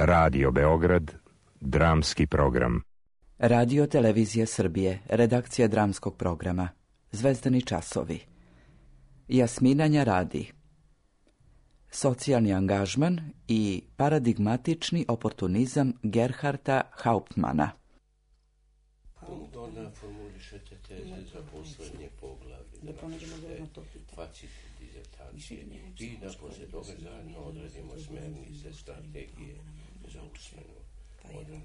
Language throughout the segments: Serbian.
Radio Beograd, dramski program. Radio Televizije Srbije, redakcija dramskog programa, Zvezdani časovi. Jasminanja radi. Socijalni angažman i paradigmatični oportunizam Gerharta Hauptmana. Onda formulišete teze za poslednje poglavlje, da napišete facit dizertacije i da poslije toga zajedno odredimo smernice strategije za usmenu odbranu.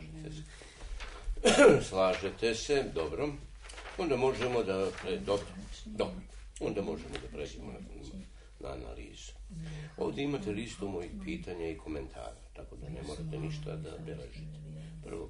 Slažete se, dobro. Onda možemo da pređemo na analizu. Ovdje imate listu mojih pitanja i komentara, tako da ne morate ništa da beležite. Prvo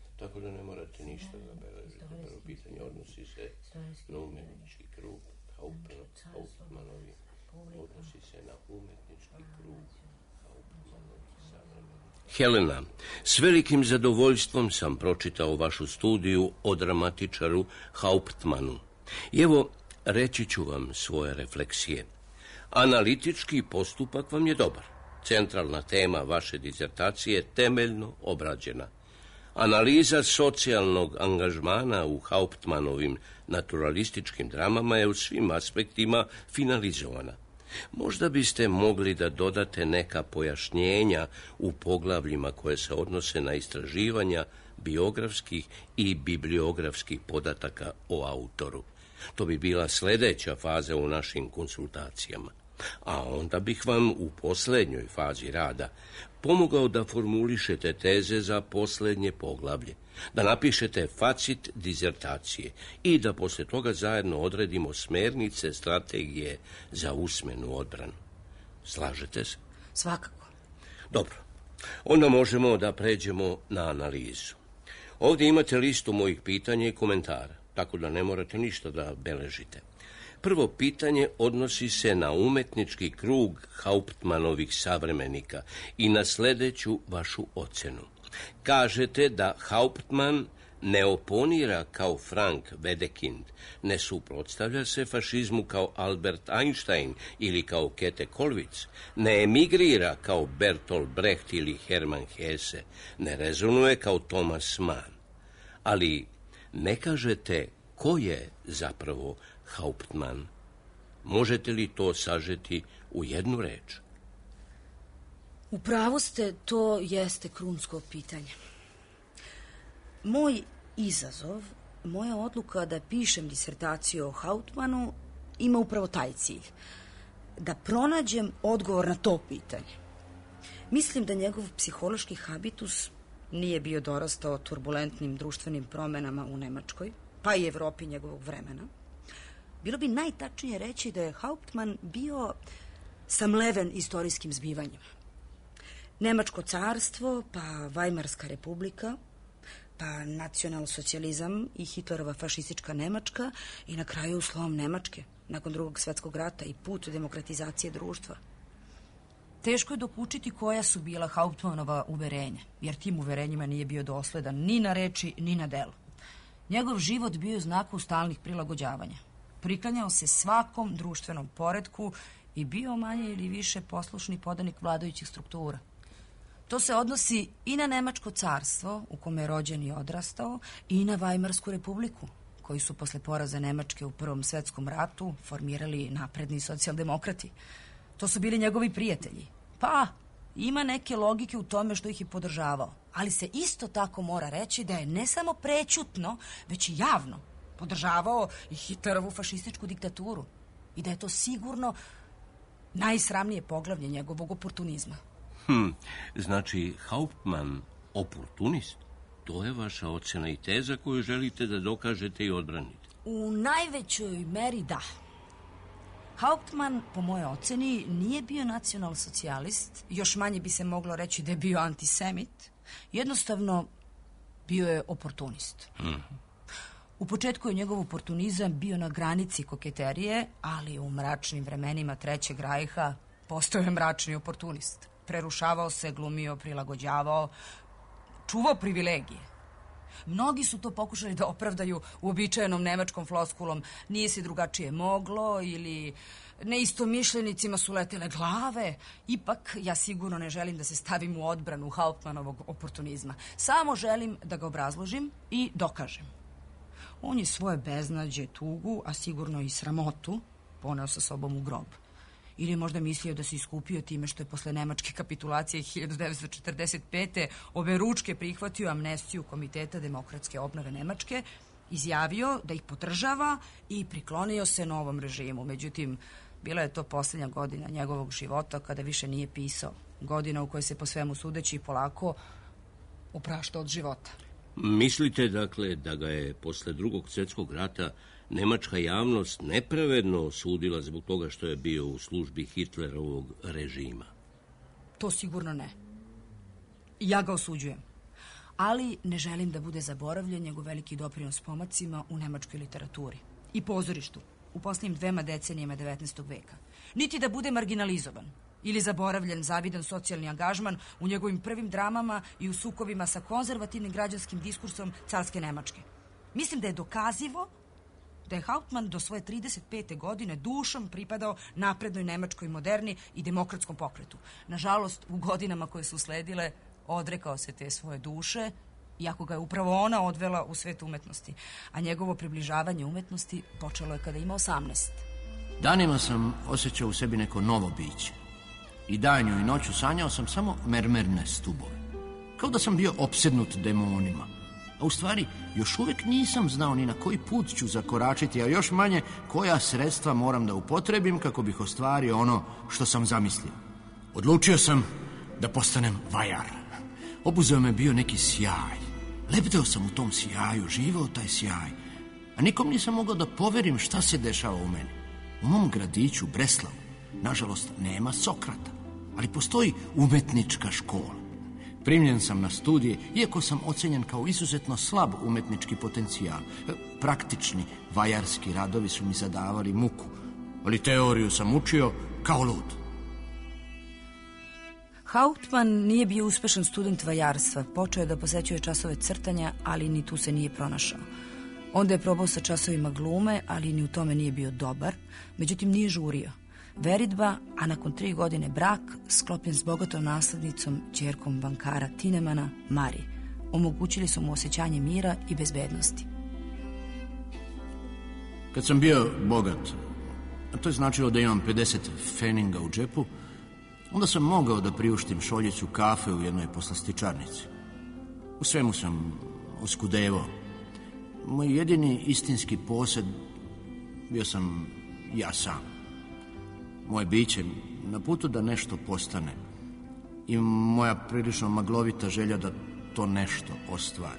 pitanje odnosi se na umetnički krug Hauptmanovi. Odnosi se na umetnički krug Hauptmanovi savremeni. Helena, s velikim zadovoljstvom sam pročitao vašu studiju o dramatičaru Hauptmanu. I evo, reći ću vam svoje refleksije. Analitički postupak vam je dobar. Centralna tema vaše dizertacije je temeljno obrađena. Analiza socijalnog angažmana u Hauptmanovim naturalističkim dramama je u svim aspektima finalizovana. Možda biste mogli da dodate neka pojašnjenja u poglavljima koje se odnose na istraživanja biografskih i bibliografskih podataka o autoru. To bi bila sljedeća faza u našim konsultacijama. A onda bih vam u posljednjoj fazi rada pomogao da formulišete teze za posljednje poglavlje, da napišete facit dizertacije i da poslije toga zajedno odredimo smernice strategije za usmenu odbranu. Slažete se? Svakako. Dobro. Onda možemo da pređemo na analizu. Ovdje imate listu mojih pitanja i komentara, tako da ne morate ništa da beležite. Prvo pitanje odnosi se na umetnički krug Hauptmanovih savremenika i na sljedeću vašu ocenu. Kažete da Hauptman ne oponira kao Frank Wedekind, ne suprotstavlja se fašizmu kao Albert Einstein ili kao Käthe Kollwitz, ne emigrira kao Bertolt Brecht ili Hermann Hesse, ne rezonuje kao Thomas Mann. Ali ne kažete ko je zapravo Hauptman. Možete li to sažeti u jednu reč? U pravu ste, to jeste krunsko pitanje. Moj izazov, moja odluka da pišem disertaciju o Hauptmanu ima upravo taj cilj. Da pronađem odgovor na to pitanje. Mislim da njegov psihološki habitus nije bio dorastao turbulentnim društvenim promenama u Nemačkoj, pa i Evropi njegovog vremena. Bilo bi najtačnije reći da je Hauptman bio samleven istorijskim zbivanjima. Nemačko carstvo, pa Vajmarska republika, pa nacionalsocijalizam i Hitlerova fašistička Nemačka i na kraju slom Nemačke nakon Drugog svjetskog rata i put demokratizacije društva. Teško je dokučiti koja su bila Hauptmanova uverenja, jer tim uverenjima nije bio dosledan ni na reči, ni na delu. Njegov život bio u znaku stalnih prilagođavanja. Priklanjao se svakom društvenom poretku i bio manje ili više poslušni podanik vladajućih struktura. To se odnosi i na Nemačko carstvo, u kome je rođen i odrastao, i na Vajmarsku republiku, koji su posle poraza Nemačke u Prvom svjetskom ratu formirali napredni socijaldemokrati. To su bili njegovi prijatelji. Pa, ima neke logike u tome što ih je podržavao, ali se isto tako mora reći da je ne samo prećutno, već i javno podržavao i Hitlerovu fašističku diktaturu i da je to sigurno najsramnije poglavlje njegovog oportunizma. Znači, Hauptman oportunist? To je vaša ocena i teza koju želite da dokažete i odbranite? U najvećoj meri da. Hauptman, po moje oceni, nije bio nacionalsocijalist, još manje bi se moglo reći da je bio antisemit, jednostavno bio je oportunist. U početku je njegov oportunizam bio na granici koketerije, ali u mračnim vremenima Trećeg rajha postao je mračni oportunist. Prerušavao se, glumio, prilagođavao, čuvao privilegije. Mnogi su to pokušali da opravdaju uobičajenom nemačkom floskulom nije se drugačije moglo ili neistomišljenicima su letele glave. Ipak ja sigurno ne želim da se stavim u odbranu Hauptmannovog oportunizma. Samo želim da ga obrazložim i dokažem. On je svoje beznađe, tugu, a sigurno i sramotu poneo sa sobom u grob. Ili je možda mislio da se iskupio time što je posle nemačke kapitulacije 1945. oberučke prihvatio amnestiju Komiteta demokratske obnove Nemačke, izjavio da ih podržava i priklonio se novom režimu. Međutim, bila je to posljednja godina njegovog života kada više nije pisao. Godina u kojoj se po svemu sudeći polako oprašta od života. Mislite, dakle, da ga je posle Drugog svjetskog rata nemačka javnost nepravedno osudila zbog toga što je bio u službi Hitlerovog režima? To sigurno ne. Ja ga osuđujem. Ali ne želim da bude zaboravljen njegov veliki doprinos pomacima u nemačkoj literaturi i pozorištu u posljednjim 2 decenijama 19. veka. Niti da bude marginalizovan ili zaboravljen zavidan socijalni angažman u njegovim prvim dramama i u sukovima sa konzervativnim građanskim diskursom carske Nemačke. Mislim da je dokazivo da je Hauptmann do svoje 35. godine dušom pripadao naprednoj nemačkoj moderni i demokratskom pokretu. Nažalost, u godinama koje su sledile, odrekao se te svoje duše, iako ga je upravo ona odvela u svet umetnosti. A njegovo približavanje umetnosti počelo je kada ima 18. Danima sam osjećao u sebi neko novo biće. I danju i noću sanjao sam samo mermerne stubove. Kao da sam bio opsednut demonima. A u stvari, još uvijek nisam znao ni na koji put ću zakoračiti, a još manje koja sredstva moram da upotrebim kako bih ostvario ono što sam zamislio. Odlučio sam da postanem vajar. Obuzeo me bio neki sjaj. Lebdeo sam u tom sjaju, živeo taj sjaj. A nikom nisam mogao da poverim šta se dešava u meni. U mom gradiću, Breslavu, nažalost, nema Sokrata, ali postoji umetnička škola. Primljen sam na studije, iako sam ocenjen kao izuzetno slab umetnički potencijal. Praktični vajarski radovi su mi zadavali muku, ali teoriju sam učio kao lud. Hauptmann nije bio uspešan student vajarstva. Počeo je da posećuje časove crtanja, ali ni tu se nije pronašao. Onda je probao sa časovima glume, ali ni u tome nije bio dobar. Međutim, nije žurio. Veritba, a nakon 3 godine brak, sklopljen s bogatom naslednicom, ćerkom bankara Tinemana, Mari, omogućili su mu osjećanje mira i bezbednosti. Kad sam bio bogat, a to je značilo da imam 50 feninga u džepu, onda sam mogao da priuštim šoljicu kafe u jednoj poslastičarnici. U svemu sam oskudevao. Moj jedini istinski posed bio sam ja sam. Moje biće na putu da nešto postane i moja prilično maglovita želja da to nešto ostvari.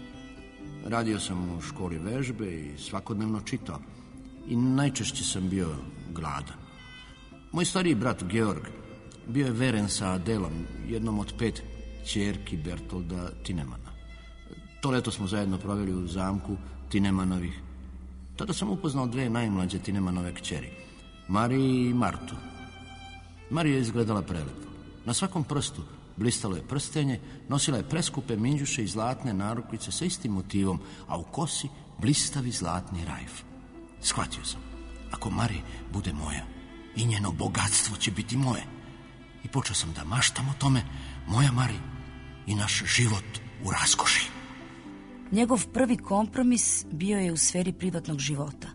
Radio sam u školi vežbe i svakodnevno čitao i najčešće sam bio gladan. Moj stariji brat Georg bio je veren sa Adelom, jednom od 5 ćerki Bertolda Tinemana. To leto smo zajedno proveli u zamku Tinemanovih. Tada sam upoznao 2 najmlađe Tinemanove kćeri, Mari i Martu. Marija je izgledala prelepo. Na svakom prstu blistalo je prstenje, nosila je preskupe minđuše i zlatne narukvice sa istim motivom, a u kosi blistavi zlatni rajf. Shvatio sam, ako Mari bude moja, i njeno bogatstvo će biti moje. I počeo sam da maštam o tome, moja Mari i naš život u raskoši. Njegov prvi kompromis bio je u sferi privatnog života.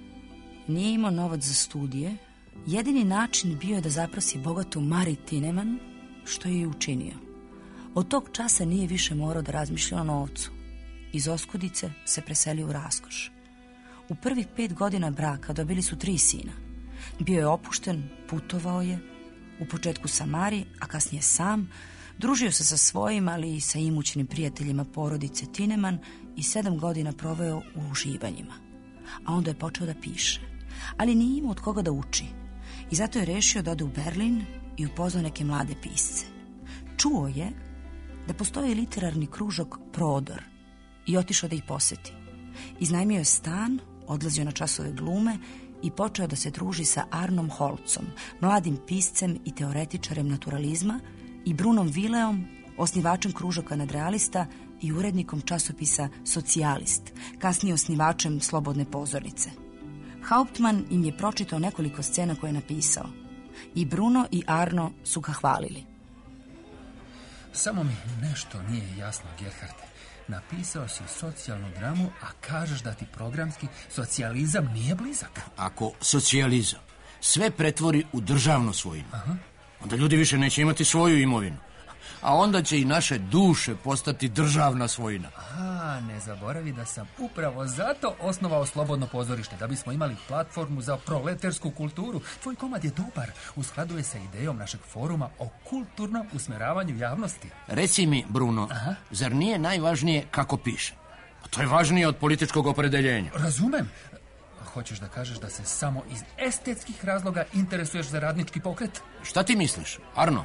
Nije imao novac za studije. Jedini način bio je da zaprosi bogatu Mari Tineman, što je i učinio. Od tog časa nije više morao da razmišlja o novcu. Iz oskudice se preselio u raskoš. U prvih 5 godina braka dobili su 3 sina. Bio je opušten, putovao je, u početku sa Mari, a kasnije sam, družio se sa svojim, ali i sa imućnim prijateljima porodice Tineman i 7 godina proveo u uživanjima. A onda je počeo da piše. Ali nije imao od koga da uči. I zato je rešio da ode u Berlin i upoznao neke mlade pisce. Čuo je da postoji literarni kružok Prodor i otišao da ih poseti. Iznajmio je stan, odlazio na časove glume i počeo da se druži sa Arnom Holzom, mladim piscem i teoretičarem naturalizma, i Brunom Vileom, osnivačem kružoka nadrealista i urednikom časopisa Socijalist, kasnije osnivačem Slobodne pozornice. Hauptmann im je pročitao nekoliko scena koje je napisao. I Bruno i Arno su ga hvalili. Samo mi nešto nije jasno, Gerharde. Napisao si socijalnu dramu, a kažeš da ti programski socijalizam nije blizak. Ako socijalizam sve pretvori u državnu svojinu, onda ljudi više neće imati svoju imovinu. A onda će i naše duše postati državna svojina. Ne zaboravi da sam upravo zato osnovao Slobodno pozorište, da bismo imali platformu za proletersku kulturu. Tvoj komad je dobar, uskladuje sa idejom našeg foruma o kulturnom usmeravanju javnosti. Reci mi, Bruno, zar nije najvažnije kako piše? To je važnije od političkog opredeljenja. Razumem. Hoćeš da kažeš da se samo iz estetskih razloga interesuješ za radnički pokret? Šta ti misliš, Arno?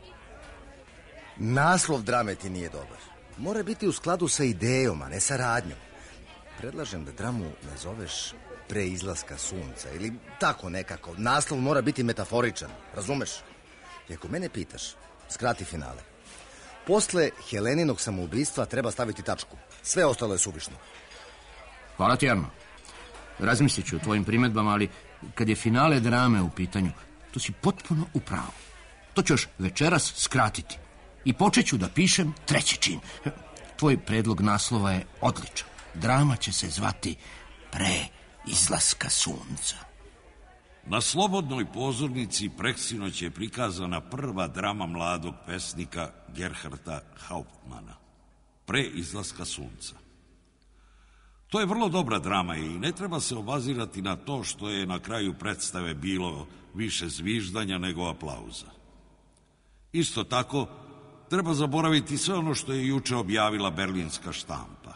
Naslov drame ti nije dobar. Mora biti u skladu sa idejom, a ne sa radnjom. Predlažem da dramu nazoveš Pre izlaska sunca ili tako nekako. Naslov mora biti metaforičan, razumeš? I ako mene pitaš, skrati finale. Posle Heleninog samoubistva treba staviti tačku. Sve ostalo je suvišno. Hvala ti, Arno. Razmislit ću o tvojim primjedbama, ali kad je finale drame u pitanju, to si potpuno u pravu. To ću još večeras skratiti. I počet ću da pišem treći čin. Tvoj predlog naslova je odličan. Drama će se zvati Pre izlaska sunca. Na Slobodnoj pozornici preksinoć je prikazana prva drama mladog pesnika Gerharda Hauptmana. Pre izlaska sunca. To je vrlo dobra drama i ne treba se obazirati na to što je na kraju predstave bilo više zviždanja nego aplauza. Isto tako, treba zaboraviti sve ono što je juče objavila berlinska štampa.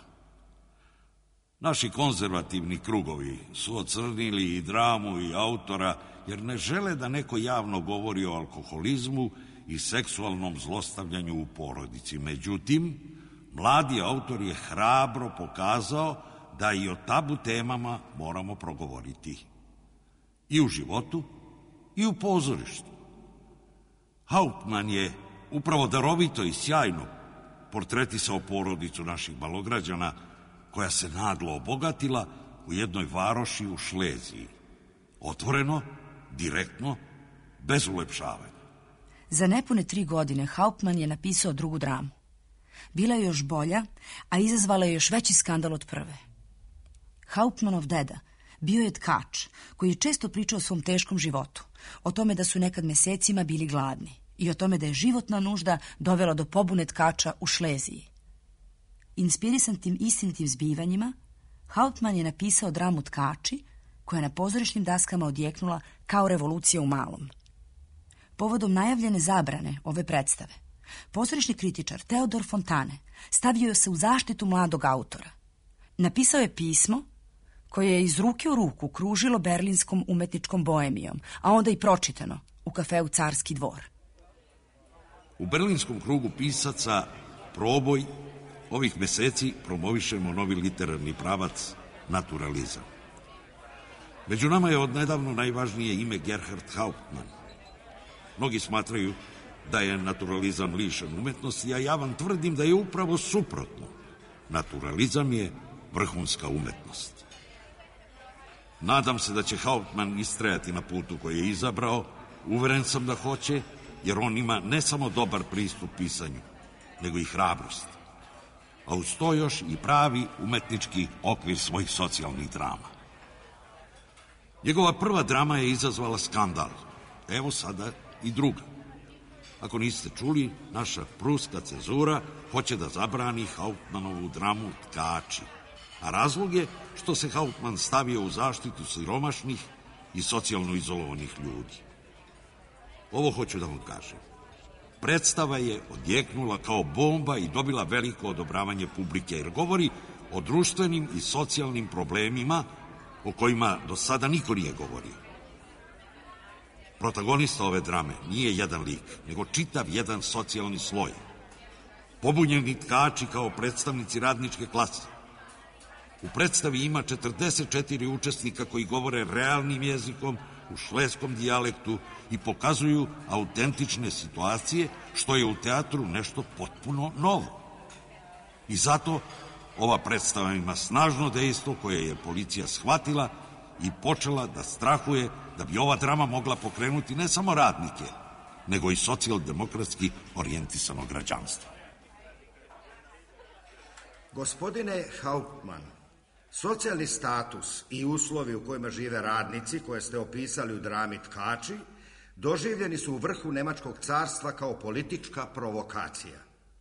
Naši konzervativni krugovi su ocrnili i dramu i autora jer ne žele da neko javno govori o alkoholizmu i seksualnom zlostavljanju u porodici. Međutim, mladi autor je hrabro pokazao da i o tabu temama moramo progovoriti. I u životu, i u pozorištu. Hauptmann je upravo darovito i sjajno portretisao porodicu naših malograđana koja se naglo obogatila u jednoj varoši u Šleziji. Otvoreno, direktno, bez ulepšavanja. Za nepune 3 godine Hauptmann je napisao drugu dramu. Bila je još bolja, a izazvala je još veći skandal od prve. Hauptmannov deda bio je tkač koji je često pričao o svom teškom životu, o tome da su nekad mesecima bili gladni i o tome da je životna nužda dovela do pobune tkača u Šleziji. Inspirisan tim istinitim zbivanjima, Hauptmann je napisao dramu Tkači, koja je na pozorišnim daskama odjeknula kao revolucija u malom. Povodom najavljene zabrane ove predstave, pozorišni kritičar Teodor Fontane stavio se u zaštitu mladog autora. Napisao je pismo koje je iz ruke u ruku kružilo berlinskom umetničkom boemijom, a onda i pročitano u kafeu Carski dvor. U berlinskom krugu pisaca Proboj ovih meseci promovišemo novi literarni pravac naturalizam. Među nama je odnedavno najvažnije ime Gerhard Hauptmann. Mnogi smatraju da je naturalizam lišen umetnosti, a ja vam tvrdim da je upravo suprotno. Naturalizam je vrhunska umetnost. Nadam se da će Hauptmann istrajati na putu koji je izabrao. Uveren sam da hoće, jer on ima ne samo dobar pristup pisanju, nego i hrabrost. A uz to još i pravi umetnički okvir svojih socijalnih drama. Njegova prva drama je izazvala skandal. Evo sada i druga. Ako niste čuli, naša pruska cenzura hoće da zabrani Hauptmannovu dramu Tkači. A razlog je što se Hauptmann stavio u zaštitu siromašnih i socijalno izolovanih ljudi. Ovo hoću da vam kažem. Predstava je odjeknula kao bomba i dobila veliko odobravanje publike, jer govori o društvenim i socijalnim problemima o kojima do sada niko nije govorio. Protagonista ove drame nije jedan lik, nego čitav jedan socijalni sloj. Pobunjeni tkači kao predstavnici radničke klase. U predstavi ima 44 učesnika koji govore realnim jezikom, u šledskom dijalektu i pokazuju autentične situacije, što je u teatru nešto potpuno novo. I zato ova predstava ima snažno dejstvo koje je policija shvatila i počela da strahuje da bi ova drama mogla pokrenuti ne samo radnike, nego i socijaldemokratski orijentisano građanstvo. Gospodine Hauptmann, socijalni status i uslovi u kojima žive radnici, koje ste opisali u drami Tkači, doživljeni su u vrhu Nemačkog carstva kao politička provokacija.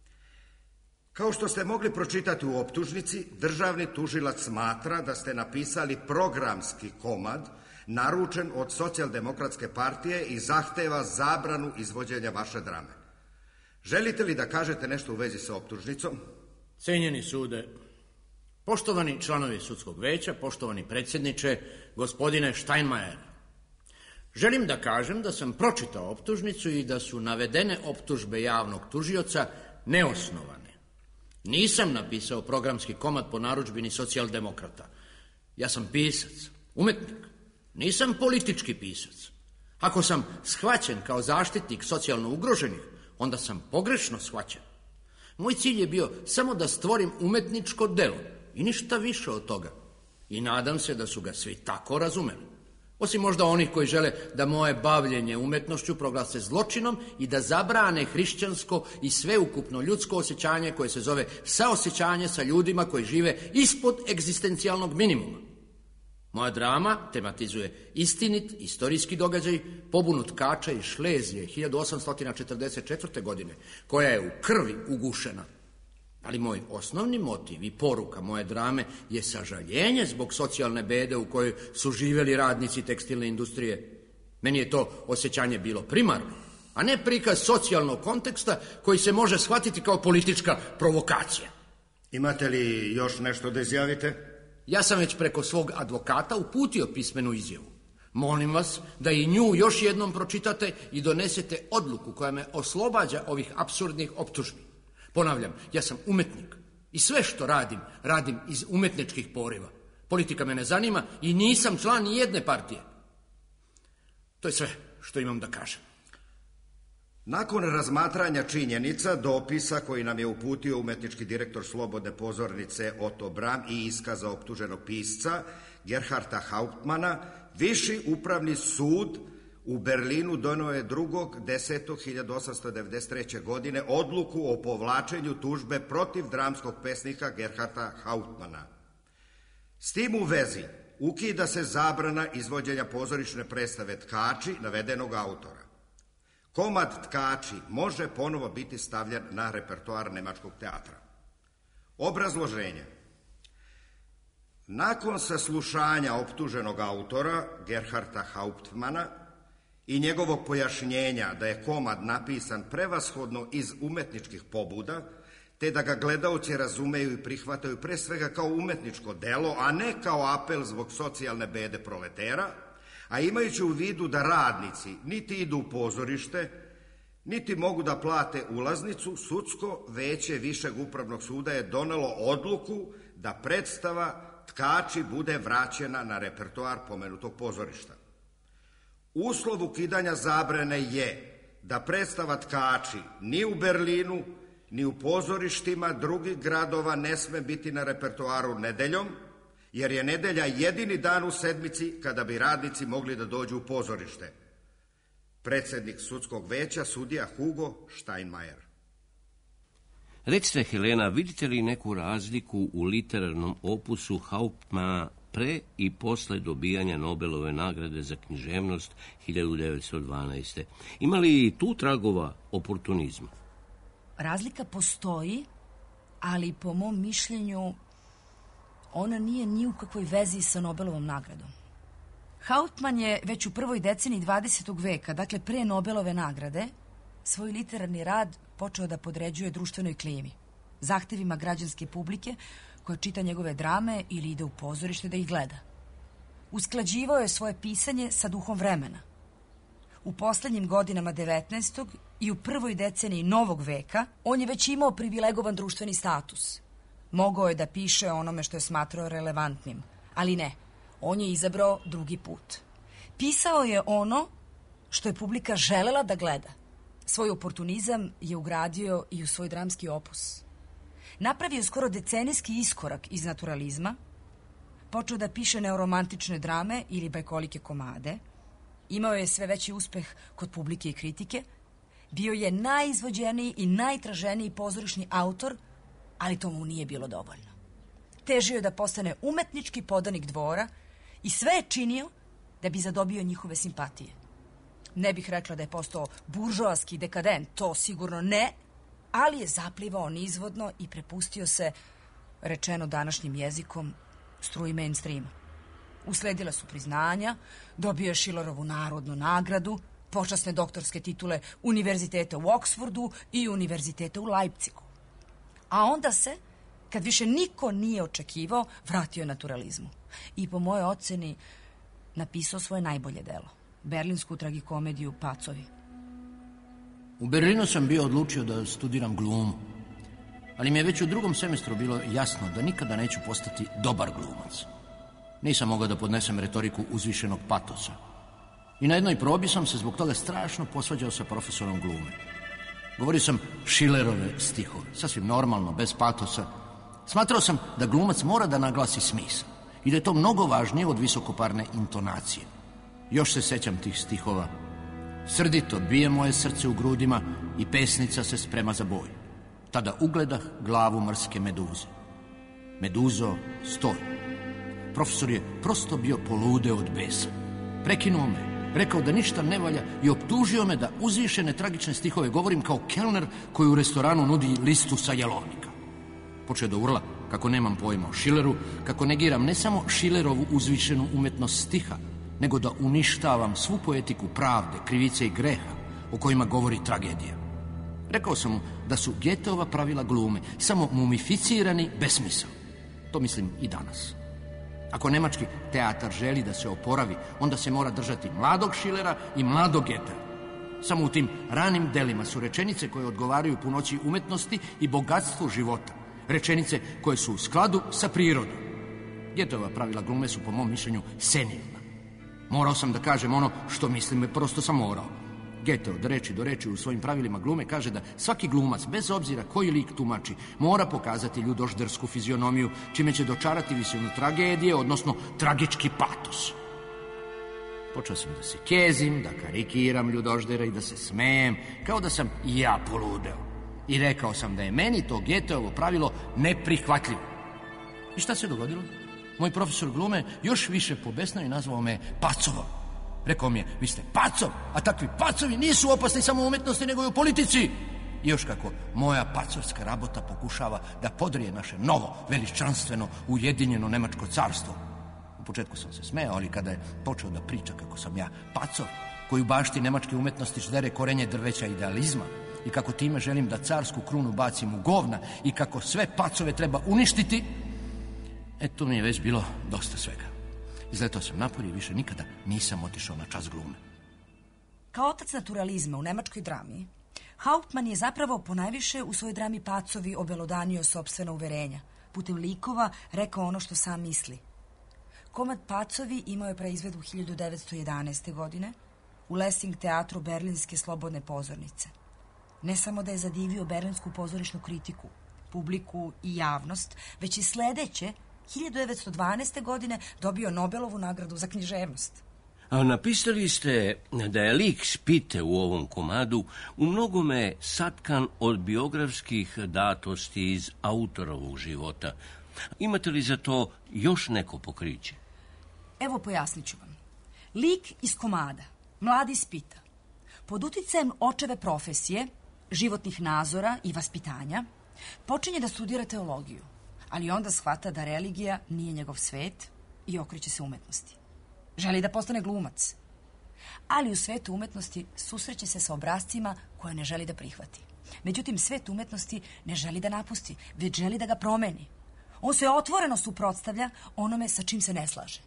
Kao što ste mogli pročitati u optužnici, državni tužilac smatra da ste napisali programski komad naručen od Socijaldemokratske partije i zahteva zabranu izvođenja vaše drame. Želite li da kažete nešto u vezi sa optužnicom? Cijenjeni sude, poštovani članovi sudskog veća, poštovani predsjedniče, gospodine Steinmeier, želim da kažem da sam pročitao optužnicu i da su navedene optužbe javnog tužioca neosnovane. Nisam napisao programski komad po narudžbini socijaldemokrata. Ja sam pisac, umetnik. Nisam politički pisac. Ako sam shvaćen kao zaštitnik socijalno ugroženih, onda sam pogrešno shvaćen. Moj cilj je bio samo da stvorim umetničko delo i ništa više od toga. I nadam se da su ga svi tako razumeli. Osim možda onih koji žele da moje bavljenje umetnošću proglase zločinom i da zabrane hrišćansko i sveukupno ljudsko osjećanje koje se zove saosjećanje sa ljudima koji žive ispod egzistencijalnog minimuma. Moja drama tematizuje istinit istorijski događaj, pobunu Tkača iz Šlezije 1844. godine, koja je u krvi ugušena. Ali moj osnovni motiv i poruka moje drame je sažaljenje zbog socijalne bede u kojoj su živjeli radnici tekstilne industrije. Meni je to osjećanje bilo primarno, a ne prikaz socijalnog konteksta koji se može shvatiti kao politička provokacija. Imate li još nešto da izjavite? Ja sam već preko svog advokata uputio pismenu izjavu. Molim vas da i nju još jednom pročitate i donesete odluku koja me oslobađa ovih apsurdnih optužbi. Ponavljam, ja sam umetnik i sve što radim iz umetničkih poriva. Politika me ne zanima i nisam član ni jedne partije. To je sve što imam da kažem. Nakon razmatranja činjenica, dopisa koji nam je uputio umetnički direktor Slobodne pozornice Otto Bram i iskaza optuženog pisca Gerharta Hauptmana, Viši upravni sud u Berlinu donio je 2.10.1893. godine odluku o povlačenju tužbe protiv dramskog pesnika Gerharta Hauptmana. S tim u vezi ukida se zabrana izvođenja pozorišne predstave Tkači navedenog autora. Komad Tkači može ponovo biti stavljen na repertoar Nemačkog teatra. Obrazloženje. Nakon saslušanja optuženog autora Gerharta Hauptmana i njegovog pojašnjenja da je komad napisan prevashodno iz umetničkih pobuda, te da ga gledaoci razumeju i prihvataju pre svega kao umetničko delo, a ne kao apel zbog socijalne bede proletera, a imajući u vidu da radnici niti idu u pozorište, niti mogu da plate ulaznicu, sudsko veće Višeg upravnog suda je donelo odluku da predstava Tkači bude vraćena na repertoar pomenutog pozorišta. Uslov ukidanja zabrane je da predstava Tkači ni u Berlinu, ni u pozorištima drugih gradova ne sme biti na repertoaru nedeljom, jer je nedelja jedini dan u sedmici kada bi radnici mogli da dođu u pozorište. Predsjednik sudskog veća, sudija Hugo Steinmeier. Recite, Helena, vidite li neku razliku u literarnom opusu Hauptmana pre i posle dobijanja Nobelove nagrade za književnost 1912. Ima li tu tragova oportunizma? Razlika postoji, ali po mom mišljenju ona nije ni u kakvoj vezi sa Nobelovom nagradom. Hauptman je već u prvoj deceniji 20. veka, dakle pre Nobelove nagrade, svoj literarni rad počeo da podređuje društvenoj klimi, zahtevima građanske publike koja čita njegove drame ili ide u pozorište da ih gleda. Usklađivao je svoje pisanje sa duhom vremena. U poslednjim godinama 19. i u prvoj deceniji novog veka on je već imao privilegovan društveni status. Mogao je da piše o onome što je smatrao relevantnim, ali ne, on je izabrao drugi put. Pisao je ono što je publika želela da gleda. Svoj oportunizam je ugradio i u svoj dramski opus. Napravio skoro decenijski iskorak iz naturalizma, počeo da piše neoromantične drame ili bajkolike komade, imao je sve veći uspeh kod publike i kritike, bio je najizvođeniji i najtraženiji pozorišni autor, ali to mu nije bilo dovoljno. Težio je da postane umetnički podanik dvora i sve je činio da bi zadobio njihove simpatije. Ne bih rekla da je postao buržoaski dekadent, to sigurno ne, ali je zaplivao nizvodno i prepustio se, rečeno današnjim jezikom, struji mainstreama. Usledila su priznanja, dobio je Schillerovu narodnu nagradu, počasne doktorske titule Univerziteta u Oksfordu i Univerziteta u Leipzigu. A onda se, kad više niko nije očekivao, vratio naturalizmu. I po mojoj oceni napisao svoje najbolje delo, berlinsku tragikomediju Pacovi. U Berlinu sam bio odlučio da studiram glumu, ali mi je već u drugom semestru bilo jasno da nikada neću postati dobar glumac. Nisam mogao da podnesem retoriku uzvišenog patosa. I na jednoj probi sam se zbog toga strašno posvađao sa profesorom glume. Govorio sam Schillerove stihove, sasvim normalno, bez patosa. Smatrao sam da glumac mora da naglasi smisao i da je to mnogo važnije od visokoparne intonacije. Još se sećam tih stihova. Srdito bije moje srce u grudima i pesnica se sprema za boj. Tada ugledah glavu mrske meduze. Meduzo, stoj. Profesor je prosto bio poludeo od besa. Prekinuo me, rekao da ništa ne valja i optužio me da uzvišene tragične stihove govorim kao kelner koji u restoranu nudi listu sa jelovnika. Počeo da urla kako nemam pojma o Schilleru, kako negiram ne samo Schillerovu uzvišenu umetnost stiha, nego da uništavam svu poetiku pravde, krivice i greha o kojima govori tragedija. Rekao sam mu da su Goetheova pravila glume samo mumificirani besmisao. To mislim i danas. Ako nemački teatar želi da se oporavi, onda se mora držati mladog Schillera i mladog Goethea. Samo u tim ranim delima su rečenice koje odgovaraju punoći umetnosti i bogatstvu života. Rečenice koje su u skladu sa prirodom. Goetheova pravila glume su po mom mišljenju senilna. Morao sam da kažem ono što mislim, prosto sam morao. Goethe od reči do reči u svojim pravilima glume kaže da svaki glumac, bez obzira koji lik tumači, mora pokazati ljudoždersku fizionomiju, čime će dočarati visinu tragedije, odnosno tragički patos. Počeo sam da se kezim, da karikiram ljudoždera i da se smejem, kao da sam i ja poludeo. I rekao sam da je meni to Goetheovo pravilo neprihvatljivo. I šta se dogodilo? Moj profesor glume još više pobesnao i nazvao me pacovom. Rekao mi je, vi ste pacov, a takvi pacovi nisu opasni samo u umetnosti, nego i u politici. I još kako moja pacovska rabota pokušava da podrije naše novo, veličanstveno, ujedinjeno Nemačko carstvo. U početku sam se smejao, ali kada je počeo da priča kako sam ja pacov, koji u bašti nemačke umetnosti ždere korenje drveća idealizma, i kako time želim da carsku krunu bacim u govna i kako sve pacove treba uništiti, to mi je već bilo dosta svega. Izletao sam napolje i više nikada nisam otišao na čas glume. Kao otac naturalizma u nemačkoj drami, Hauptmann je zapravo ponajviše u svojoj drami Pacovi obelodanio sopstvena uverenja. Putem likova rekao ono što sam misli. Komad Pacovi imao je proizvedu 1911. godine u Lessing teatru Berlinske slobodne pozornice. Ne samo da je zadivio berlinsku pozorišnu kritiku, publiku i javnost, već i sledeće 1912. godine dobio Nobelovu nagradu za književnost. A napisali ste da je lik Spite u ovom komadu u mnogome satkan od biografskih datosti iz autorovog života. Imate li za to još neko pokriće? Evo, pojasnit ću vam. Lik iz komada, mladi Spita, pod uticajem očeve profesije, životnih nazora i vaspitanja, počinje da studira teologiju, ali onda shvata da religija nije njegov svet i okreće se umetnosti. Želi da postane glumac, ali u svetu umetnosti susreće se sa obrascima koje ne želi da prihvati. Međutim, svet umetnosti ne želi da napusti, već želi da ga promeni. On se otvoreno suprotstavlja onome sa čim se ne slaže.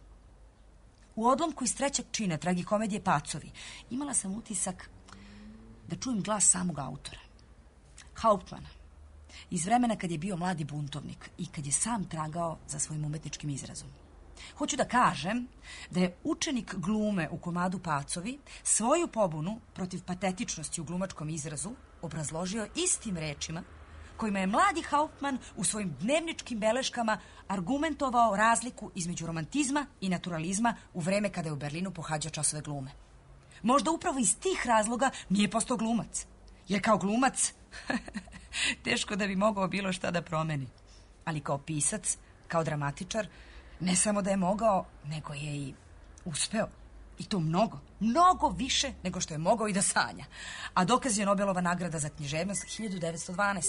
U odlomku iz trećeg čina tragikomedije Pacovi imala sam utisak da čujem glas samog autora, Hauptmana, iz vremena kad je bio mladi buntovnik i kad je sam tragao za svojim umetničkim izrazom. Hoću da kažem da je učenik glume u komadu Pacovi svoju pobunu protiv patetičnosti u glumačkom izrazu obrazložio istim rečima kojima je mladi Hauptmann u svojim dnevničkim beleškama argumentovao razliku između romantizma i naturalizma u vreme kada je u Berlinu pohađao časove glume. Možda upravo iz tih razloga nije postao glumac. Jer kao glumac teško da bi mogao bilo šta da promeni. Ali kao pisac, kao dramatičar, ne samo da je mogao, nego je i uspeo. I to mnogo, mnogo više nego što je mogao i da sanja. A dokaz je Nobelova nagrada za književnost 1912.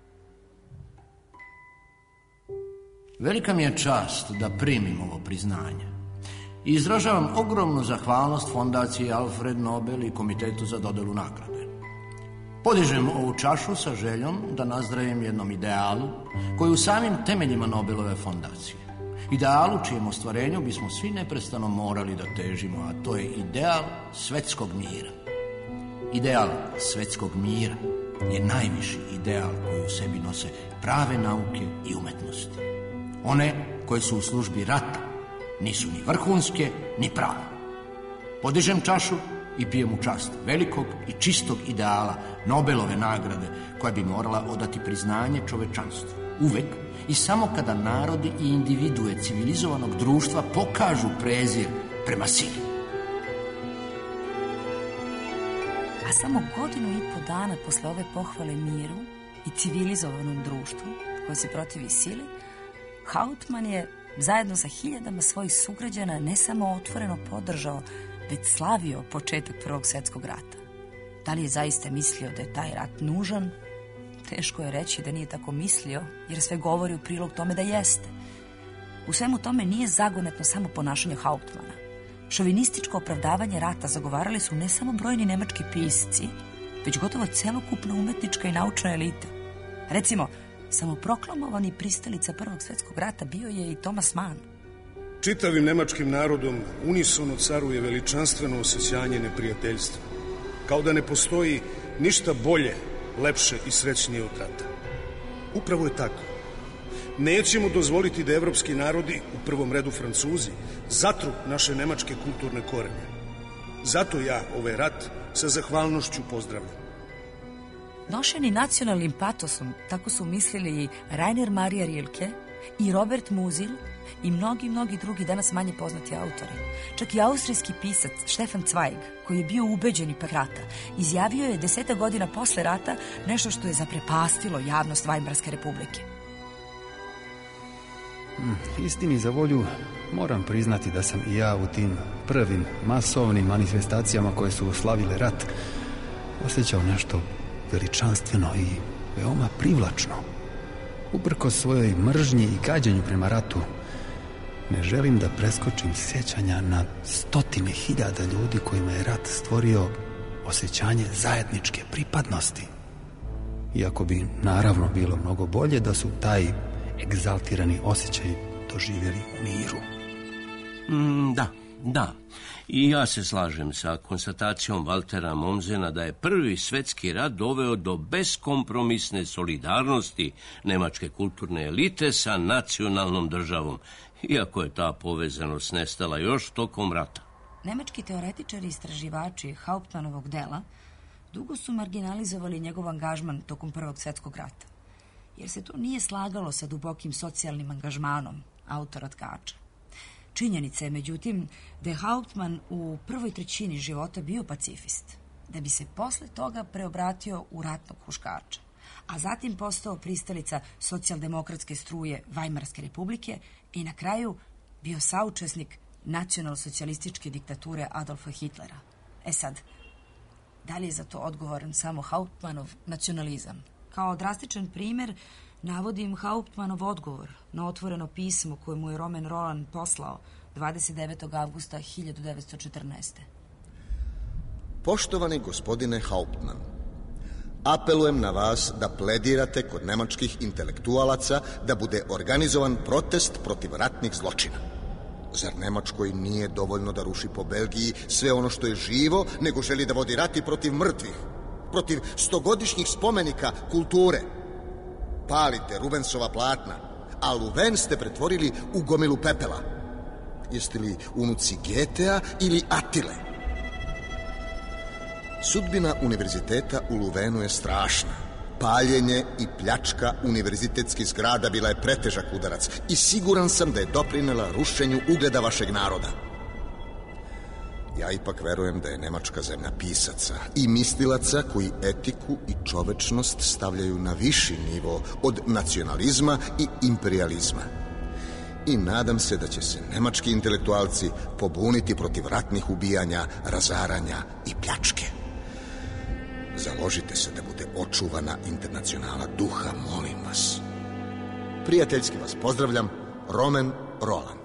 Velika mi je čast da primim ovo priznanje. I izražavam ogromnu zahvalnost fondaciji Alfred Nobel i Komitetu za dodelu nagrade. Podižem ovu čašu sa željom da nazdravim jednom idealu koji je u samim temeljima Nobelove fondacije. Idealu čijem ostvarenju bismo svi neprestano morali da težimo, a to je ideal svetskog mira. Ideal svetskog mira je najviši ideal koji u sebi nose prave nauke i umetnosti. One koje su u službi rata nisu ni vrhunske, ni prave. Podižem čašu i pijem u čast velikog i čistog ideala Nobelove nagrade koja bi morala odati priznanje čovečanstvu. Uvek i samo kada narodi i individue civilizovanog društva pokažu prezir prema sili. A samo 1,5 godina posle ove pohvale miru i civilizovanom društvu koje se protivi sili, Hauptmann je zajedno sa hiljadama svojih sugrađana ne samo otvoreno podržao, već slavio početak Prvog svjetskog rata. Da li je zaista mislio da je taj rat nužan? Teško je reći da nije tako mislio, jer sve govori u prilog tome da jeste. U svemu tome nije zagonetno samo ponašanje Hauptmanna. Šovinističko opravdavanje rata zagovarali su ne samo brojni nemački pisci, već gotovo celokupna umetnička i naučna elita. Recimo, samoproklamovani pristalica Prvog svjetskog rata bio je i Thomas Mann. Čitavim nemačkim narodom unisono caruje veličanstveno osjećanje neprijateljstva. Kao da ne postoji ništa bolje, lepše i srećnije od rata. Upravo je tako. Nećemo dozvoliti da evropski narodi, u prvom redu Francuzi, zatru naše nemačke kulturne korene. Zato ja ovaj rat sa zahvalnošću pozdravljam. Nošeni nacionalnim patosom, tako su mislili i Rainer Maria Rilke i Robert Musil i mnogi drugi danas manje poznati autori. Čak i austrijski pisac Stefan Zweig, koji je bio ubeđen ipak rata, izjavio je 10 godina posle rata nešto što je zaprepastilo javnost Vajmarske republike. Istini za volju, moram priznati da sam i ja u tim prvim masovnim manifestacijama koje su slavile rat osjećao nešto veličanstveno i veoma privlačno. Uprkos svojoj mržnji i gađenju prema ratu, ne želim da preskočim sjećanja na 100.000 ljudi kojima je rat stvorio osjećanje zajedničke pripadnosti. Iako bi naravno bilo mnogo bolje da su taj egzaltirani osjećaj doživjeli u miru. Da. I ja se slažem sa konstatacijom Waltera Mommsena da je Prvi svjetski rat doveo do beskompromisne solidarnosti nemačke kulturne elite sa nacionalnom državom, iako je ta povezanost nestala još tokom rata. Nemački teoretičari i istraživači Hauptmannovog dela dugo su marginalizovali njegov angažman tokom Prvog svjetskog rata, jer se to nije slagalo sa dubokim socijalnim angažmanom autora tkača. Činjenica je, međutim, da je Hauptmann u prvoj trećini života bio pacifist, da bi se posle toga preobratio u ratnog huškača, a zatim postao pristalica socijaldemokratske struje Vajmarske republike i na kraju bio saučesnik nacionalsocijalističke diktature Adolfa Hitlera. E sad, da li je za to odgovoran samo Hauptmannov nacionalizam? Kao drastičan primjer navodim Hauptmannov odgovor na otvoreno pismo koje mu je Roman Roland poslao 29. avgusta 1914. Poštovani gospodine Hauptmann, apelujem na vas da pledirate kod nemačkih intelektualaca da bude organizovan protest protiv ratnih zločina. Zar Nemačkoj nije dovoljno da ruši po Belgiji sve ono što je živo, nego želi da vodi rat i protiv mrtvih, protiv 100-godišnjih spomenika kulture? Palite Rubensova platna, a Luven ste pretvorili u gomilu pepela. jeste li unuci Getea ili Atile? Sudbina univerziteta u Luvenu je strašna. Paljenje i pljačka univerzitetskih zgrada bila je pretežak udarac i siguran sam da je doprinela rušenju ugleda vašeg naroda. Ja ipak verujem da je Nemačka zemlja pisaca i mislilaca koji etiku i čovečnost stavljaju na viši nivo od nacionalizma i imperializma. I nadam se da će se nemački intelektualci pobuniti protiv ratnih ubijanja, razaranja i pljačke. Založite se da bude očuvana internacionala duha, molim vas. Prijateljski vas pozdravljam, Roman Roland.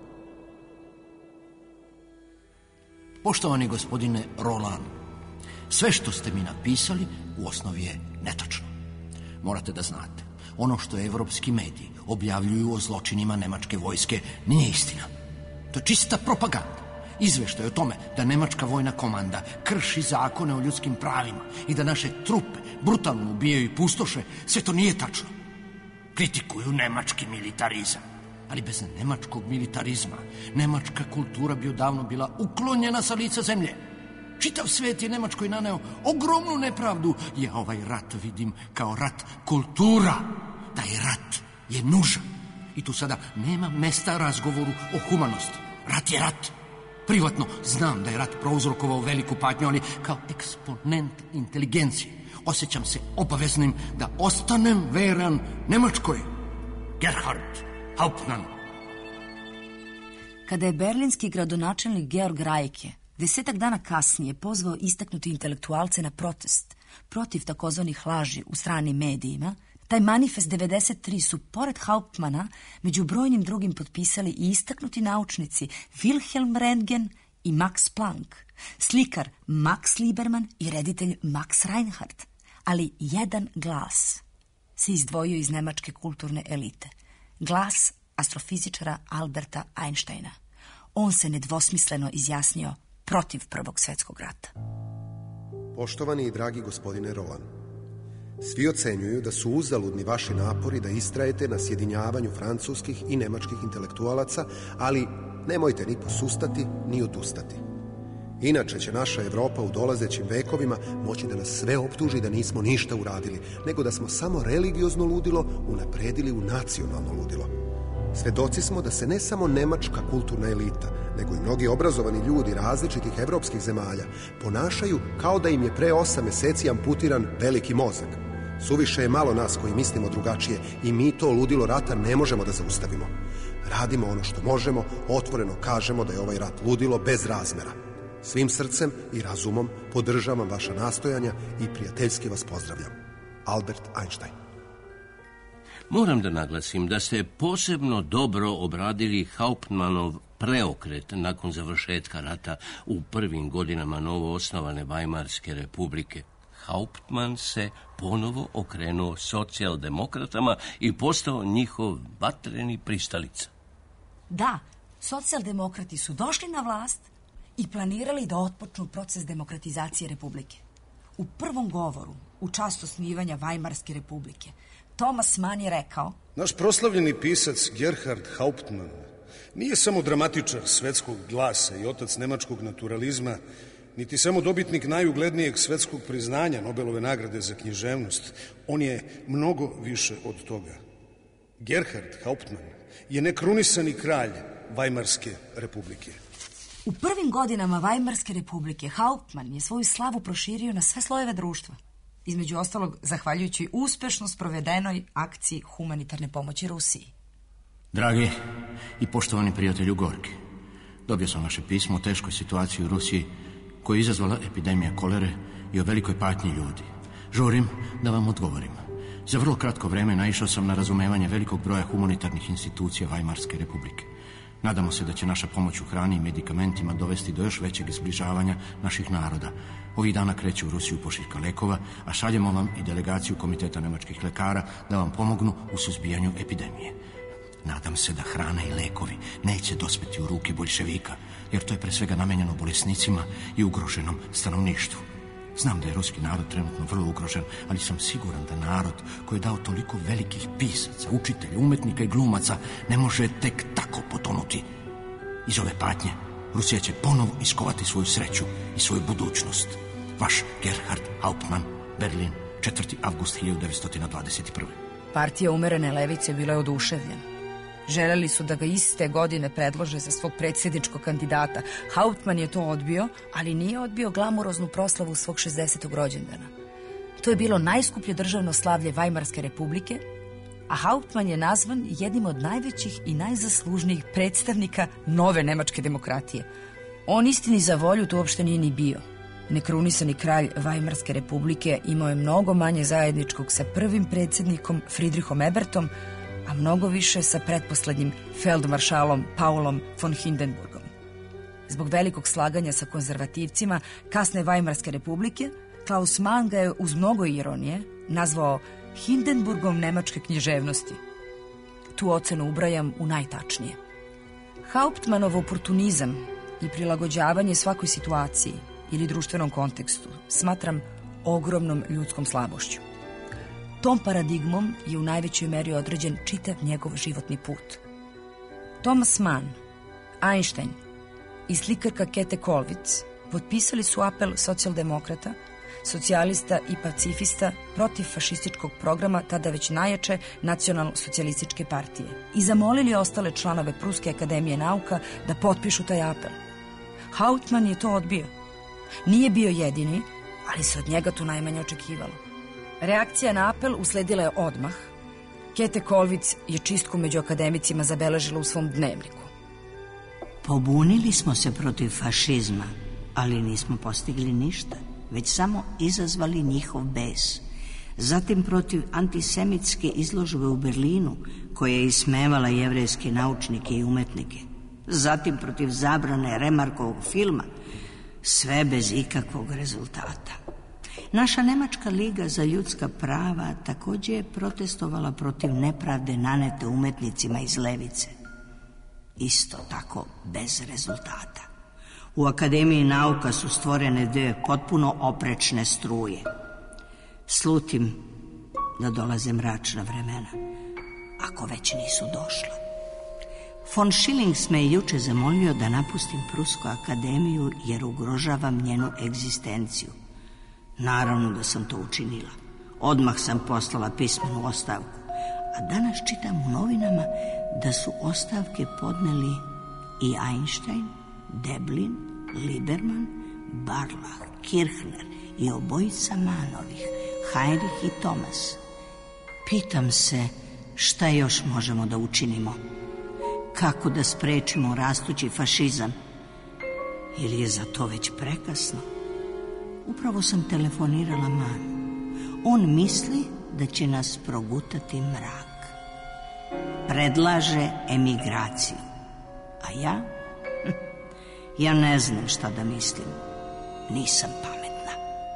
Poštovani gospodine Roland, sve što ste mi napisali u osnovi je netačno. Morate da znate, ono što evropski mediji objavljuju o zločinima nemačke vojske nije istina. To je čista propaganda. Izveštaj o tome da nemačka vojna komanda krši zakone o ljudskim pravima i da naše trupe brutalno ubijaju i pustoše, sve to nije tačno. Kritikuju nemački militarizam. Ali bez nemačkog militarizma, nemačka kultura bi odavno bila uklonjena sa lica zemlje. Čitav svet je Nemačkoj naneo ogromnu nepravdu. Ja ovaj rat vidim kao rat kultura. Taj rat je nužan. I tu sada nema mesta razgovoru o humanosti. Rat je rat. Privatno znam da je rat prouzrokovao veliku patnju, ali kao eksponent inteligencije osjećam se obaveznim da ostanem veran Nemačkoj. Gerhard Hauptmann. Kada je berlinski gradonačelnik Georg Reicke 10 dana kasnije pozvao istaknuti intelektualce na protest protiv takozvanih laži u stranim medijima, taj manifest 93 su pored Hauptmana među brojnim drugim potpisali i istaknuti naučnici Wilhelm Röntgen i Max Planck, slikar Max Liebermann i reditelj Max Reinhardt. Ali jedan glas se izdvojio iz nemačke kulturne elite. Glas astrofizičara Alberta Einsteina. On se nedvosmisleno izjasnio protiv Prvog svjetskog rata. Poštovani i dragi gospodine Roland, svi ocenjuju da su uzaludni vaši napori da istrajete na sjedinjavanju francuskih i nemačkih intelektualaca, ali nemojte ni posustati, ni odustati. Inače će naša Evropa u dolazećim vekovima moći da nas sve optuži da nismo ništa uradili, nego da smo samo religiozno ludilo unapredili u nacionalno ludilo. Svedoci smo da se ne samo nemačka kulturna elita, nego i mnogi obrazovani ljudi različitih evropskih zemalja ponašaju kao da im je pre 8 meseci amputiran veliki mozak. Suviše je malo nas koji mislimo drugačije i mi to ludilo rata ne možemo da zaustavimo. Radimo ono što možemo, otvoreno kažemo da je ovaj rat ludilo bez razmera. Svim srcem i razumom podržavam vaša nastojanja i prijateljski vas pozdravljam. Albert Einstein. Moram da naglasim da ste posebno dobro obradili Hauptmannov preokret nakon završetka rata u prvim godinama novoosnovane Vajmarske republike. Hauptmann se ponovo okrenuo socijaldemokratama i postao njihov vatreni pristalica. Da, socijaldemokrati su došli na vlast i planirali da otpočnu proces demokratizacije republike. U prvom govoru, u čast osnivanja Vajmarske republike, Thomas Mann je rekao: Naš proslavljeni pisac Gerhard Hauptmann nije samo dramatičar svetskog glasa i otac nemačkog naturalizma, niti samo dobitnik najuglednijeg svetskog priznanja Nobelove nagrade za književnost. On je mnogo više od toga. Gerhard Hauptmann je nekrunisani kralj Vajmarske republike. U prvim godinama Vajmarske republike Hauptmann je svoju slavu proširio na sve slojeve društva. Između ostalog, zahvaljujući uspešno sprovedenoj akciji humanitarne pomoći Rusiji. Dragi i poštovani prijatelju Gorki, dobio sam vaše pismo o teškoj situaciji u Rusiji koju je izazvala epidemija kolere i o velikoj patnji ljudi. Žurim da vam odgovorim. Za vrlo kratko vreme naišao sam na razumevanje velikog broja humanitarnih institucija Vajmarske republike. Nadamo se da će naša pomoć u hrani i medikamentima dovesti do još većeg zbližavanja naših naroda. Ovih dana kreće u Rusiju pošiljka lekova, a šaljemo vam i delegaciju Komiteta nemačkih lekara da vam pomognu u suzbijanju epidemije. Nadam se da hrana i lekovi neće dospeti u ruke boljševika, jer to je pre svega namenjeno bolesnicima i ugroženom stanovništvu. Znam da je ruski narod trenutno vrlo ugrožen, ali sam siguran da narod koji je dao toliko velikih pisaca, učitelja, umetnika i glumaca ne može tek tako potonuti. Iz ove patnje Rusija će ponovo iskovati svoju sreću i svoju budućnost. Vaš Gerhard Hauptmann, Berlin, 4. avgust 1921. Partija umerene levice bila je oduševljena. Želeli su da ga iste godine predlože za svog predsjedničkog kandidata. Hauptmann je to odbio, ali nije odbio glamuroznu proslavu svog 60. rođendana. To je bilo najskuplje državno slavlje Vajmarske republike, a Hauptmann je nazvan jednim od najvećih i najzaslužnijih predstavnika nove nemačke demokratije. On istini za volju tu uopšte nije ni bio. Nekrunisani kralj Vajmarske republike imao je mnogo manje zajedničkog sa prvim predsjednikom Friedrichom Ebertom, a mnogo više sa pretposlednjim feldmaršalom Paulom von Hindenburgom. Zbog velikog slaganja sa konzervativcima kasne Vajmarske republike, Klaus Mann ga je uz mnogo ironije nazvao Hindenburgom nemačke književnosti. Tu ocenu ubrajam u najtačnije. Hauptmannov oportunizam i prilagođavanje svakoj situaciji ili društvenom kontekstu smatram ogromnom ljudskom slabošću. Tom paradigmom je u najvećoj meri određen čitav njegov životni put. Thomas Mann, Einstein i slikarka Käthe Kollwitz potpisali su apel socijaldemokrata, socijalista i pacifista protiv fašističkog programa tada već najjače nacionalno-socijalističke partije i zamolili ostale članove Pruske akademije nauka da potpišu taj apel. Hauptmann je to odbio. Nije bio jedini, ali se od njega tu najmanje očekivalo. Reakcija na apel usledila je odmah. Käthe Kollwitz je čistku među akademicima zabeležila u svom dnevniku. Pobunili smo se protiv fašizma, ali nismo postigli ništa, već samo izazvali njihov bes. Zatim protiv antisemitske izložbe u Berlinu, koja je ismevala jevrejske naučnike i umetnike. Zatim protiv zabrane Remarkovog filma, sve bez ikakvog rezultata. Naša Nemačka liga za ljudska prava također je protestovala protiv nepravde nanete umetnicima iz levice. Isto tako bez rezultata. U Akademiji nauka su stvorene dvije potpuno oprečne struje. Slutim da dolaze mračna vremena, ako već nisu došla. Von Schillings me je juče zamolio da napustim Prusku akademiju jer ugrožavam njenu egzistenciju. Naravno da sam to učinila. Odmah sam poslala pismenu ostavku, a danas čitam u novinama da su ostavke podneli i Einstein, Deblin, Lieberman, Barlach, Kirchner i obojica Manovih, Heinrich i Thomas. Pitam se šta još možemo da učinimo. Kako da sprečimo rastući fašizam? Ili je za to već prekasno? Upravo sam telefonirala Manu. On misli da će nas progutati mrak. Predlaže emigraciju. A ja? Ja ne znam šta da mislim. Nisam pametna.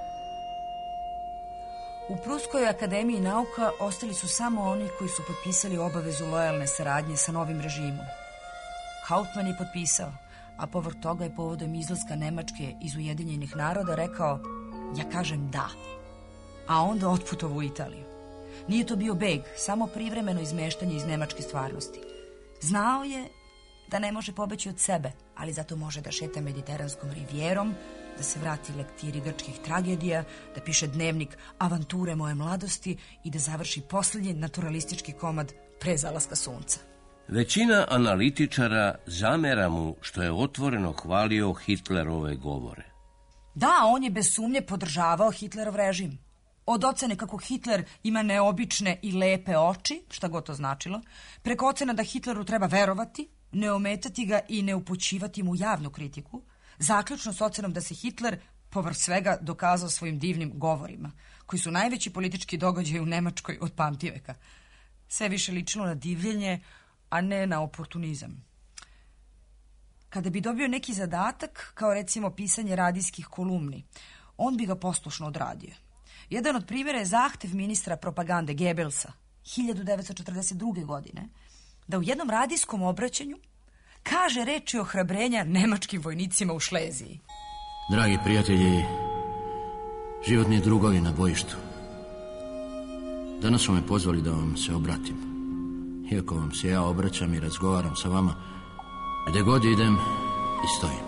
U Pruskoj akademiji nauka ostali su samo oni koji su potpisali obavezu lojalne saradnje sa novim režimom. Hauptmann je potpisao, a povrh toga je povodom izlaska Nemačke iz Ujedinjenih naroda rekao: ja kažem da. A onda otputovao u Italiju. Nije to bio beg, samo privremeno izmeštanje iz nemačke stvarnosti. Znao je da ne može pobeći od sebe, ali zato može da šeta mediteranskom rivijerom, da se vrati lektiri grčkih tragedija, da piše dnevnik Avanture moje mladosti i da završi posljednji naturalistički komad pre zalaska sunca. Većina analitičara zamera mu što je otvoreno hvalio Hitlerove govore. Da, on je bez sumnje podržavao Hitlerov režim. Od ocene kako Hitler ima neobične i lepe oči, šta god to značilo, preko ocena da Hitleru treba verovati, ne ometati ga i ne upućivati mu javnu kritiku, zaključno s ocenom da se Hitler povrh svega dokazao svojim divnim govorima, koji su najveći politički događaj u Nemačkoj od pamtiveka. Sve više ličilo na divljenje, a ne na oportunizam. Kada bi dobio neki zadatak, kao recimo pisanje radijskih kolumni, on bi ga poslušno odradio. Jedan od primjera je zahtev ministra propagande Goebbelsa 1942. godine da u jednom radijskom obraćanju kaže reči ohrabrenja nemačkim vojnicima u Šleziji. Dragi prijatelji, životni drugovi na bojištu, danas su me pozvali da vam se obratim. Iako vam se ja obraćam i razgovaram sa vama, Gde god idem i stojim.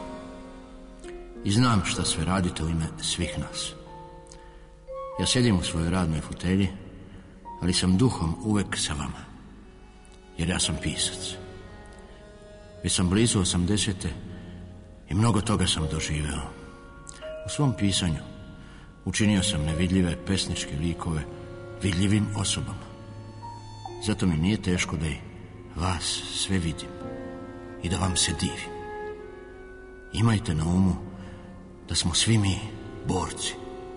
I znam šta sve radite u ime svih nas. Ja sjedim u svojoj radnoj fotelji, ali sam duhom uvek sa vama. Jer ja sam pisac. Već sam blizu 80. i mnogo toga sam doživeo. U svom pisanju učinio sam nevidljive pesničke likove vidljivim osobama. Zato mi nije teško da i vas sve vidim i da vam se divim. Imajte na umu da smo svi mi borci.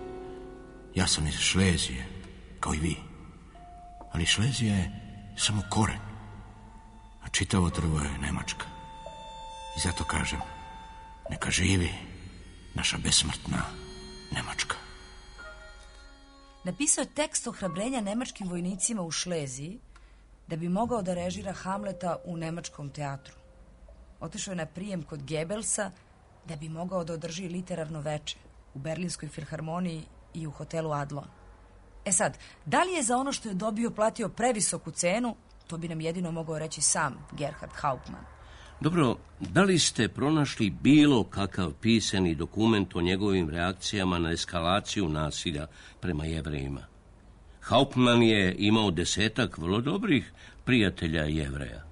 Ja sam iz Šlezije, kao i vi. Ali Šlezija je samo koren, a čitavo drvo je Nemačka. I zato kažem, neka živi naša besmrtna Nemačka. Napisao je tekst ohrabrenja nemačkim vojnicima u Šleziji da bi mogao da režira Hamleta u nemačkom teatru. Otišao je na prijem kod Gebelsa da bi mogao da održi literarno veče u Berlinskoj filharmoniji i u hotelu Adlon. E sad, da li je za ono što je dobio platio previsoku cenu, to bi nam jedino mogao reći sam Gerhard Hauptmann. Dobro, da li ste pronašli bilo kakav pisani dokument o njegovim reakcijama na eskalaciju nasilja prema Jevrejima? Hauptmann je imao 10 vrlo dobrih prijatelja Jevreja.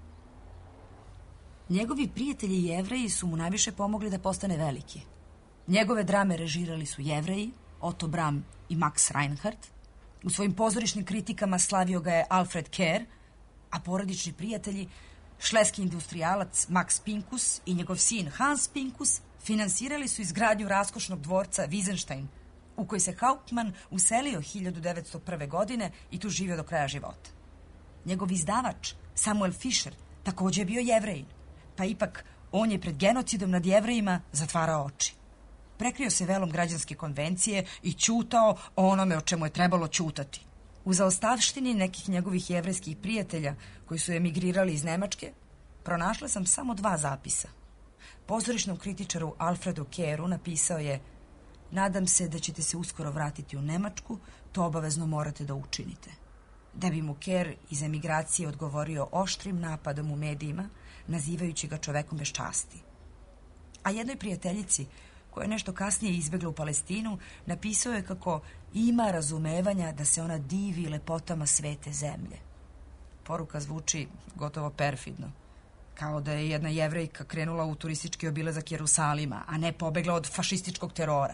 Njegovi prijatelji Jevreji su mu najviše pomogli da postane veliki. Njegove drame režirali su Jevreji, Otto Brahm i Max Reinhardt. U svojim pozorišnim kritikama slavio ga je Alfred Kerr, a porodični prijatelji, šleski industrijalac Max Pinkus i njegov sin Hans Pinkus, finansirali su izgradnju raskošnog dvorca Wiesenstein, u koji se Hauptmann uselio 1901. godine i tu živio do kraja života. Njegov izdavač, Samuel Fischer, također je bio Jevrejin, pa ipak on je pred genocidom nad Jevrejima zatvarao oči. Prekrio se velom građanske konvencije i ćutao o onome o čemu je trebalo ćutati. U zaostavštini nekih njegovih jevrejskih prijatelja koji su emigrirali iz Nemačke, pronašla sam samo 2 zapisa. Pozorišnom kritičaru Alfredu Kerru napisao je: nadam se da ćete se uskoro vratiti u Nemačku, to obavezno morate da učinite. Da bi mu Kerr iz emigracije odgovorio oštrim napadom u medijima, nazivajući ga čovekom bez časti. A jednoj prijateljici, koja je nešto kasnije izbjegla u Palestinu, napisao je kako ima razumevanja da se ona divi lepotama svete zemlje. Poruka zvuči gotovo perfidno. Kao da je jedna Jevrejka krenula u turistički obilazak Jerusalima, a ne pobegla od fašističkog terora.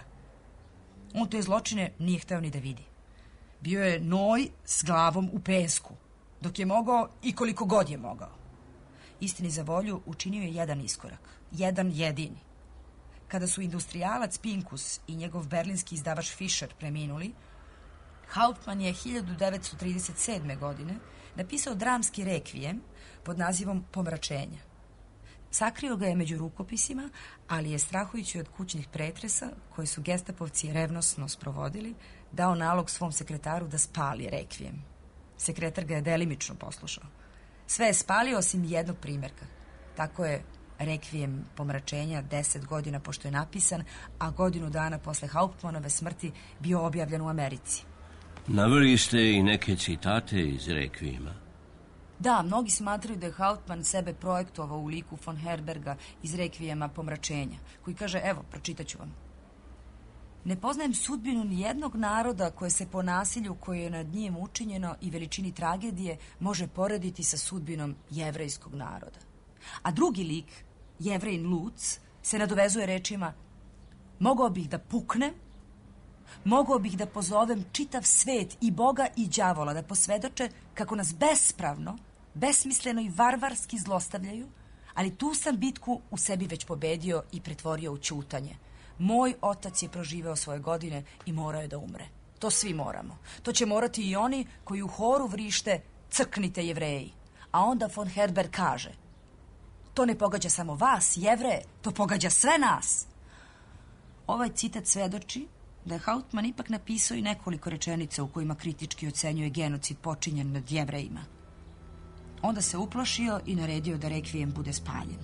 On te zločine nije hteo ni da vidi. Bio je noj s glavom u pesku, dok je mogao i koliko god je mogao. Istini za volju učinio je jedan iskorak, jedan jedini. Kada su industrijalac Pinkus i njegov berlinski izdavač Fischer preminuli, Hauptmann je 1937. godine napisao dramski rekvijem pod nazivom Pomračenja. Sakrio ga je među rukopisima, ali je, strahujući od kućnih pretresa, koje su gestapovci revnosno sprovodili, dao nalog svom sekretaru da spali rekvijem. Sekretar ga je delimično poslušao. Sve je spalio osim jednog primjerka. Tako je rekvijem Pomračenja 10 godina pošto je napisan, a godinu dana posle Hauptmannove smrti bio objavljen u Americi. Naveli ste i neke citate iz rekvijema. Da, mnogi smatraju da je Hauptmann sebe projektovao u liku von Herberga iz rekvijema Pomračenja, koji kaže, evo, pročitaću vam. Ne poznajem sudbinu ni jednog naroda koje se po nasilju koje je nad njim učinjeno i veličini tragedije može porediti sa sudbinom jevrejskog naroda. A drugi lik, Jevrejin Lutz, se nadovezuje rečima: mogao bih da puknem, mogao bih da pozovem čitav svet i Boga i đavola da posvedoče kako nas bespravno, besmisleno i varvarski zlostavljaju, ali tu sam bitku u sebi već pobedio i pretvorio u ćutanje. Moj otac je proživeo svoje godine i morao je da umre. To svi moramo. To će morati i oni koji u horu vrište: crknite Jevreji. A onda von Herberg kaže: to ne pogađa samo vas, Jevreje, to pogađa sve nas. Ovaj citat svedoči da je Hauptmann ipak napisao i nekoliko rečenica u kojima kritički ocenjuje genocid počinjen nad Jevrejima. Onda se uplašio i naredio da rekvijem bude spaljen.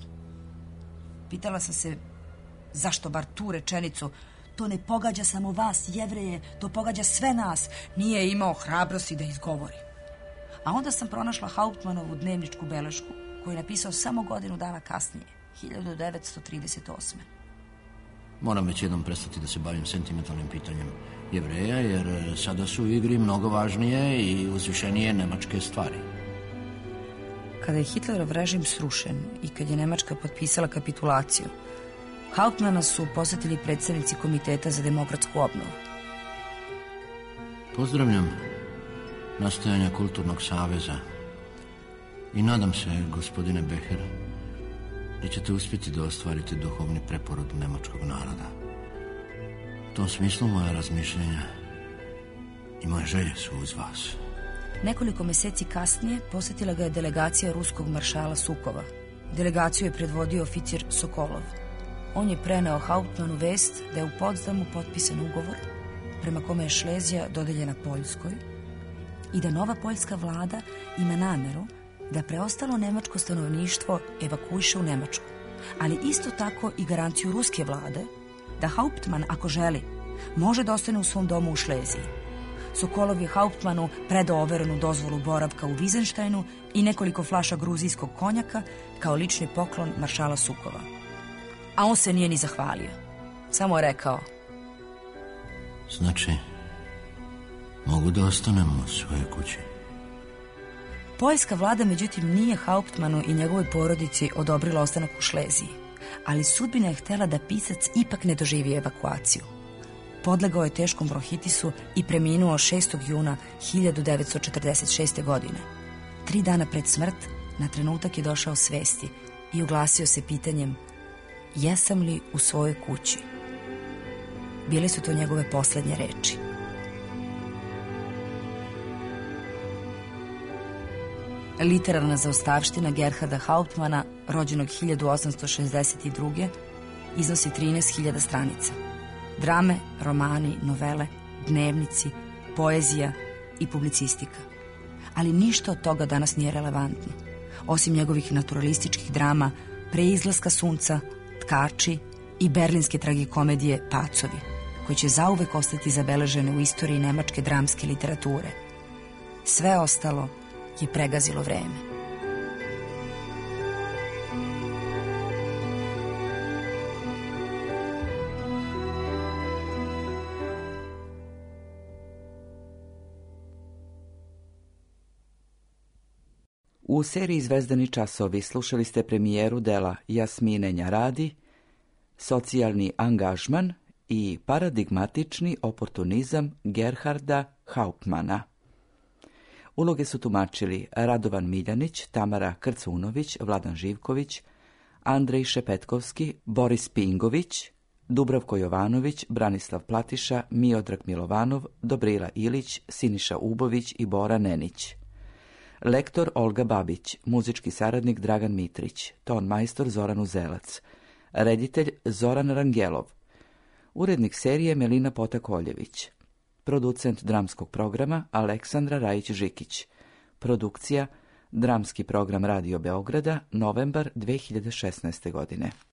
Pitala sam se zašto bar tu rečenicu: to ne pogađa samo vas, Jevreje, to pogađa sve nas, nije imao hrabrosti da izgovori. A onda sam pronašla Hauptmannovu dnevničku belešku koju je napisao samo godinu dana kasnije. 1938. Moram već jednom prestati da se bavim sentimentalnim pitanjem Jevreja, jer sada su u igri mnogo važnije i uzvišenije nemačke stvari. Kada je Hitlerov režim srušen i kad je Nemačka potpisala kapitulaciju, Hauptmana su posjetili predstavnici Komiteta za demokratsku obnovu. Pozdravljam nastojanja Kulturnog saveza i nadam se, gospodine Beher, da ćete uspjeti da ostvarite duhovni preporod nemačkog naroda. U tom smislu moja razmišljenja i moje želje su uz vas. Nekoliko mjeseci kasnije posjetila ga je delegacija ruskog maršala Sukova. Delegaciju je predvodio oficir Sokolov. On je preneo Hauptmanu vest da je u Potsdamu potpisan ugovor prema kome je Šlezija dodeljena Poljskoj i da nova poljska vlada ima nameru da preostalo nemačko stanovništvo evakuiše u Nemačku, ali isto tako i garanciju ruske vlade da Hauptmann, ako želi, može da ostane u svom domu u Šleziji. Sokolov je Hauptmannu predao overenu dozvolu boravka u Vizenštajnu i nekoliko flaša gruzijskog konjaka kao lični poklon maršala Sukova. A on se nije ni zahvalio. Samo je rekao: Znači, mogu da ostanem u svojoj kući. Poljska vlada, međutim, nije Hauptmannu i njegovoj porodici odobrila ostanak u Šleziji, ali sudbina je htjela da pisac ipak ne doživi evakuaciju. Podlegao je teškom bronhitisu i preminuo 6. juna 1946. godine. 3 dana pred smrt na trenutak je došao svesti i oglasio se pitanjem: jesam li u svojoj kući? Bile su to njegove posljednje reči. Literarna zaostavština Gerharda Hauptmana, rođenog 1862. iznosi 13.000 stranica. Drame, romani, novele, dnevnici, poezija i publicistika. Ali ništa od toga danas nije relevantno, osim njegovih naturalističkih drama Pre izlaska sunca, Tkači i berlinske tragikomedije Pacovi, koji će zauvek ostati zabeležene u istoriji nemačke dramske literature. Sve ostalo je pregazilo vreme. U seriji Zvezdani časovi slušali ste premijeru dela Jasminenja radi, socijalni angažman i paradigmatični oportunizam Gerharda Hauptmana. Uloge su tumačili Radovan Miljanić, Tamara Krcunović, Vladan Živković, Andrej Šepetkovski, Boris Pingović, Dubravko Jovanović, Branislav Platiša, Miodrag Milovanov, Dobrila Ilić, Siniša Ubović i Bora Nenić. Lektor Olga Babić, muzički saradnik Dragan Mitrić, ton majstor Zoran Uzelac, reditelj Zoran Rangelov, urednik serije Melina Potakoljević, producent dramskog programa Aleksandra Rajić-Žikić, produkcija Dramski program Radio Beograda, novembar 2016. godine.